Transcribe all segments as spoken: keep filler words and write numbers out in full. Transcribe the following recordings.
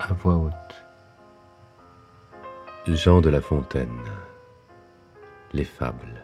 à voix haute. Jean de La Fontaine. Les fables.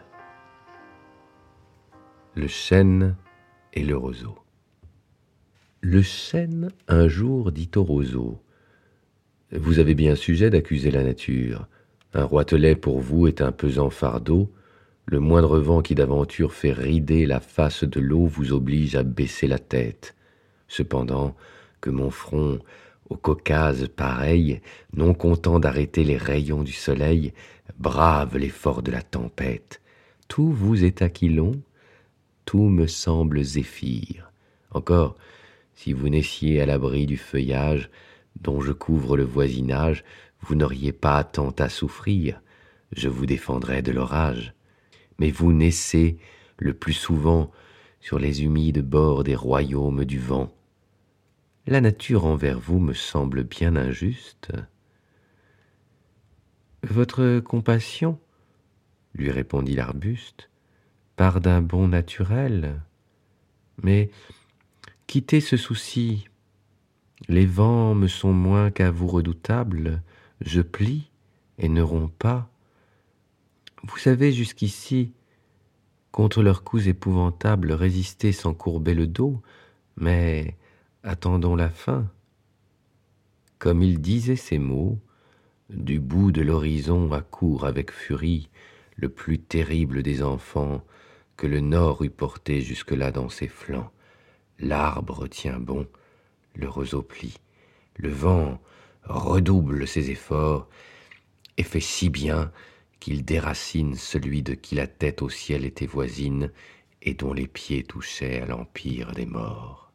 Le chêne et le roseau. Le chêne un jour dit au roseau: vous avez bien sujet d'accuser la nature. Un roitelet pour vous est un pesant fardeau. Le moindre vent qui d'aventure fait rider la face de l'eau vous oblige à baisser la tête. Cependant que mon front, au Caucase pareil, non content d'arrêter les rayons du soleil, brave l'effort de la tempête. Tout vous est aquilon, tout me semble zéphyr. Encore, si vous naissiez à l'abri du feuillage dont je couvre le voisinage, vous n'auriez pas tant à souffrir, je vous défendrais de l'orage. Mais vous naissez le plus souvent sur les humides bords des royaumes du vent. La nature envers vous me semble bien injuste. Votre compassion, lui répondit l'arbuste, part d'un bon naturel. Mais quittez ce souci. Les vents me sont moins qu'à vous redoutables. Je plie et ne romps pas. Vous savez jusqu'ici, contre leurs coups épouvantables, résister sans courber le dos, mais attendons la fin. Comme il disait ces mots, du bout de l'horizon accourt avec furie le plus terrible des enfants que le nord eût porté jusque-là dans ses flancs. L'arbre tient bon, le roseau plie, le vent redouble ses efforts et fait si bien qu'il déracine celui de qui la tête au ciel était voisine et dont les pieds touchaient à l'empire des morts.